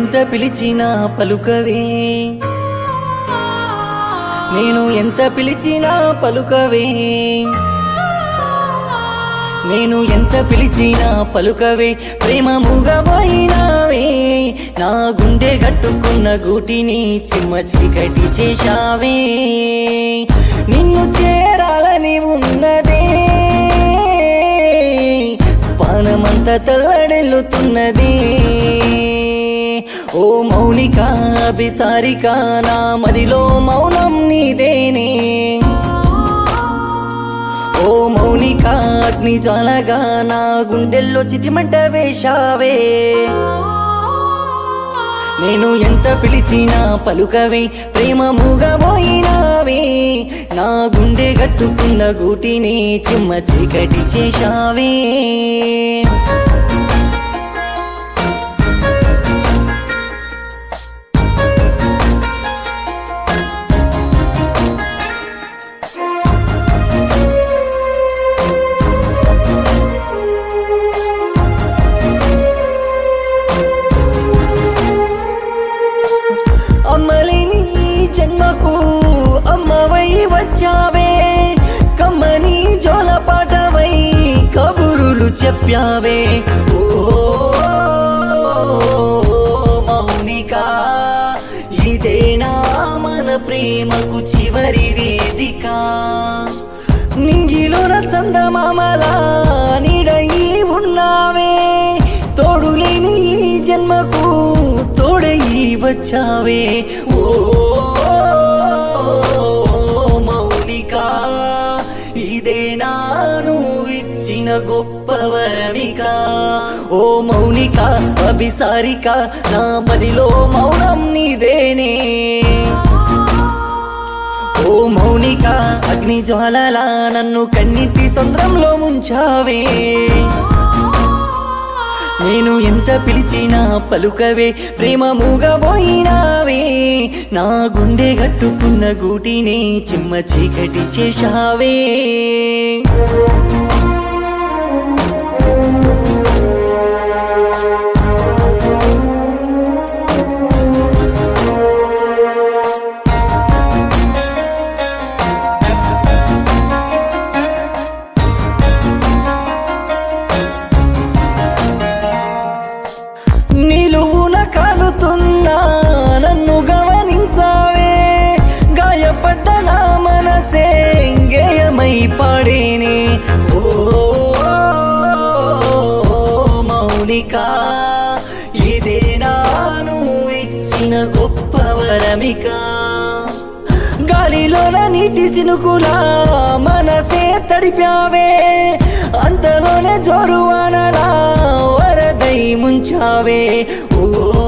ఎంత పిలిచినా పలుకవే, నేను ఎంత పిలిచినా పలుకవే, నేను ఎంత పిలిచినా పలుకవే, ప్రేమ మూగబోయినావే, నా గుండె కట్టుకున్న గూటిని చిమ్మ చీకటి చేశావే, నిన్ను చేరాలని ఉన్నదే, పానమంతా తల్లడెల్లుతున్నది. ఓ మౌనిక అభిసారిక నా మదిలో మౌనం నీదేనే, ఓ మౌనిక అగ్ని జ్వాలగా నా గుండెల్లో చితిమంట వేశావే, నేను ఎంత పిలిచినా పలుకవే, ప్రేమ మూగబోయినావే, నా గుండె కట్టుకున్న గూటిని చిమ్మ చీకటి చేశావే. అమ్మలేని ఈ జన్మకు అమ్మవై వచ్చావే, కమ్మని జోలపాటవై కబురులు చెప్పావే. ఓ మౌనిక ఇదేనా మన ప్రేమకు చివరి వేదిక, నింగిలోన చందమామలా నీడయి ఉన్నావే, తోడులేని ఈ జన్మకు తోడయి వచ్చావే. ఓ మౌనిక ఇదేనా నువ్విచ్చిన గొప్ప వరమిక, ఓ మౌనిక అభిసారిక నా మదిలో మౌనం నీదేనే, ఓ మౌనిక అగ్ని జ్వాలలా నన్ను కన్నీటి సంద్రంలో ముంచావే, నేను ఎంత పిలిచినా పలుకవే, ప్రేమ మూగబోయినావే, నా గుండె కట్టుకున్న గూటిని చిమ్మ చీకటి చేశావే. నిలువున కాలుతున్నా నన్ను గమనించావే, గాయపడ్డ నా మనసే గేయమై పాడేనే. ఓ మౌనిక ఇదేనా నువ్వు ఇచ్చిన గొప్ప వరమిక, గాలిలోన నీటి సినుకులా మనసే తడిపావే, అంతలోనే జోరువానలా వరదై ముంచావే. ఓ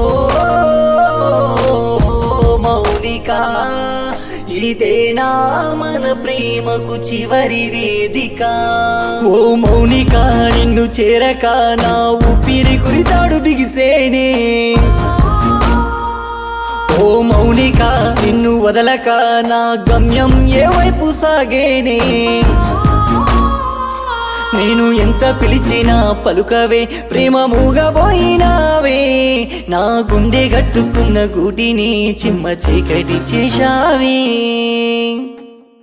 మౌనిక ఇదేనా మన ప్రేమకు చివరి వేదిక, ఓ మౌనిక నిన్ను చేరక నా ఊపిరి కురితాడు బిగిసేనే, ఓ మౌనిక నిన్ను వదలక నా గమ్యం ఏ వైపు సాగేనే, నేను ఎంత పిలిచినా పలుకవే, ప్రేమ మూగబోయినావే, నా గుండె కట్టుకున్న గూటిని చిమ్మ చీకటి చేశావే.